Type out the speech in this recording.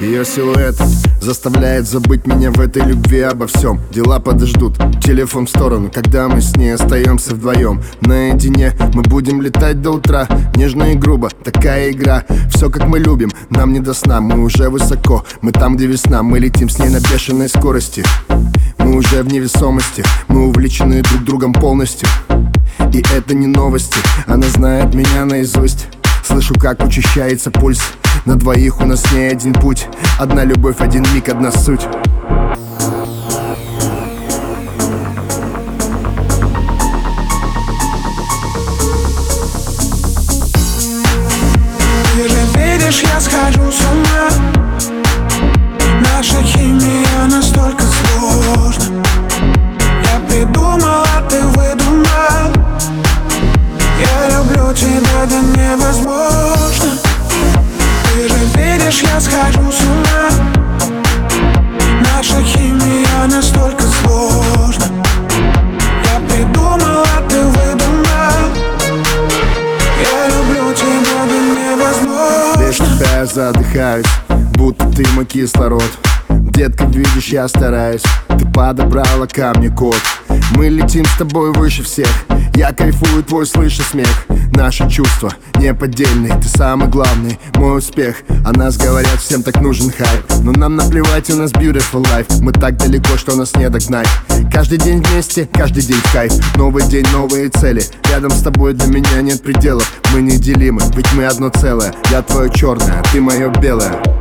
Ее силуэт заставляет забыть меня в этой любви обо всем. Дела подождут, телефон в сторону, когда мы с ней остаемся вдвоем. Наедине мы будем летать до утра, нежно и грубо, такая игра. Все как мы любим, нам не до сна, мы уже высоко. Мы там, где весна, мы летим с ней на бешеной скорости. Мы уже в невесомости, мы увлечены друг другом полностью. И это не новости, она знает меня наизусть. Слышу, как учащается пульс. На двоих у нас не один путь. Одна любовь, один миг, одна суть. Ты же видишь, я схожу с ума. Наша химия настолько сложна. Я придумал, а ты выдумал. Я люблю тебя до невозможно. Ты же видишь, я схожу с ума. Наша химия настолько сложна. Я придумал, а ты выдумал. Я люблю тебя до невозможно. Без тебя я задыхаюсь, будто ты мой кислород. Детка, видишь, я стараюсь. Ты подобрала ко мне код. Мы летим с тобой выше всех. Я кайфую, твой слышу смех. Наши чувства неподдельные. Ты самый главный, мой успех. О нас говорят, всем так нужен хайп. Но нам наплевать, у нас beautiful life. Мы так далеко, что нас не догнать. Каждый день вместе, каждый день в кайф. Новый день, новые цели. Рядом с тобой для меня нет пределов. Мы неделимы, ведь мы одно целое. Я твое черное, а ты мое белое.